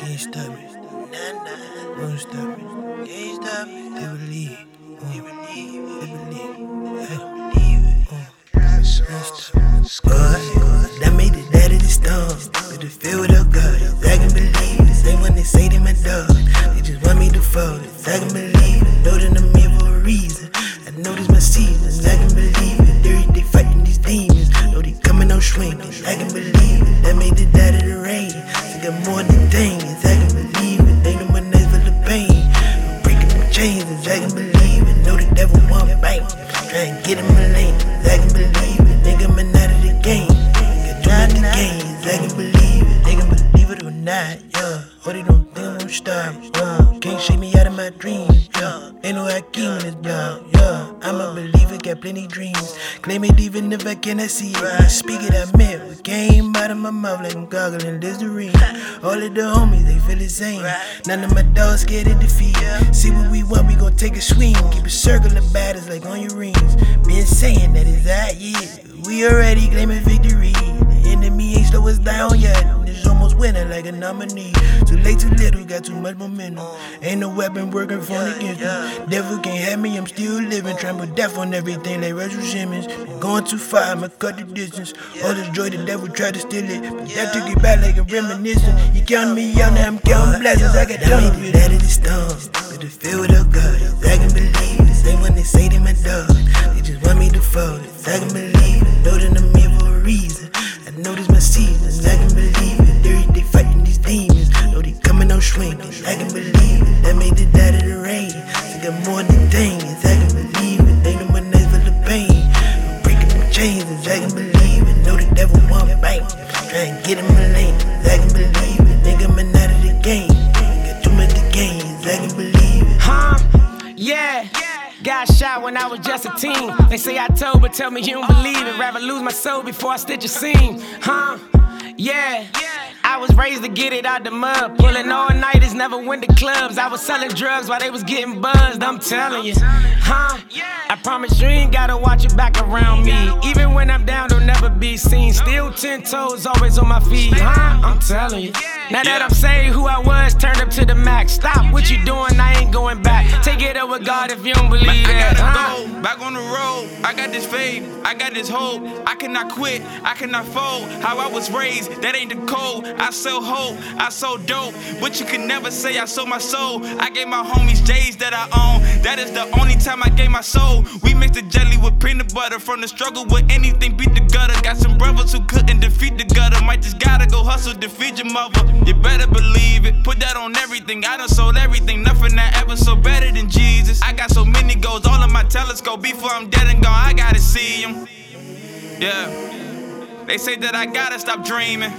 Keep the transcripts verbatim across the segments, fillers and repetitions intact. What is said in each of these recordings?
Can't stop it. Nah, nah. Won't stop it. Can't stop it. They believe. They believe. They believe. They believe it. Can't stop it. God, that made it out of the storm. But the feel without God, I can believe it. Same when they say they my dog. They just want me to fall. I can believe it. Know that I'm here for a reason. I know this my season. I can believe it. They they fighting these demons. Know they coming out swinging. I can believe it. That made it out of the rain. I got more than things. I can believe it. Ain't no more nights for the pain. I'm breaking them chains. I can believe it. Know the devil want bank. Try and get in my lane. I can believe it. Nigga, I'm out of the game. Got too many games. I can believe it. They can believe it or not. Yeah. Or they don't think I'm gonna stop. Yeah. Can't shake me out of my dreams. Yeah. Ain't no Hakeem in this block. Yeah. I'm a believer, got plenty dreams. Claim it even if I cannot see it. I speak it, I meant what came out of my mouth like I'm goggling Listerine. All of the homies, they feel the same. None of my dogs scared of defeat. See what we want, we gon' take a swing. Keep a circle of battles like on your rings. Been saying that it's that, yeah. We already claiming victory. The enemy ain't slow us down yet. It's almost winning like a nominee. Too late, too little, got too much momentum. Ain't no weapon working for the against me. Devil can't have me, I'm still living. Trying to put death on everything like Russell Simmons. Been going too far, I'ma cut the distance. All this joy, the devil tried to steal it, but that took it back like a reminiscence. You counting me out, now I'm counting blessings. I got done with it. Out of the storm, but the feel without God. I can believe it. Same when they say they my dog. They just want me to fall. I can believe it. Know that I'm here for a reason. I know this my season. I can believe it. They they fighting these demons. Know they coming out swinging. I can believe it. That made it out of the rain. I got more than things. I can believe it. Ain't no more nights for the pain. I'm breaking them chains. I can believe it. Know the devil want bank. Try and get in my lane. I can believe it. Nigga, I'm out of the game. Got too many games. I can believe it. Huh? Yeah. Got shot when I was just a teen. They say I told, but tell me you don't believe it. Rather lose my soul before I stitch a seam. Huh? Yeah. I was raised to get it out the mud. Pulling all nighters, never went to clubs. I was selling drugs while they was getting buzzed. I'm telling you. Huh? I promise you ain't gotta watch your back around me. Even when I'm down, don't never be seen. Still ten toes, always on my feet. Huh? I'm telling you. Now that I'm saying who I was, turned up to the max. Stop what you doing, I ain't going back. Take it up with God if you don't believe I that. gotta Huh? go, back on the road. I got this faith, I got this hope. I cannot quit, I cannot fold. How I was raised, that ain't the code. I sell hope, I sold dope. But you can never say I sold my soul. I gave my homies J's that I own. That is the only time I gave my soul. We mixed the jelly with peanut butter. From the struggle with anything, beat the gutter. Got some brothers who couldn't defeat the gutter. Might just gotta go hustle, defeat your mother. You better believe it, put that on everything. I done sold everything, nothing that ever so better than Jesus. I got so many goals, all in my telescope. Before I'm dead and gone, I gotta see them. Yeah, they say that I gotta stop dreaming.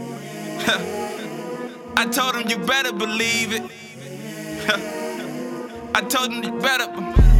I told them you better believe it. I told them you better.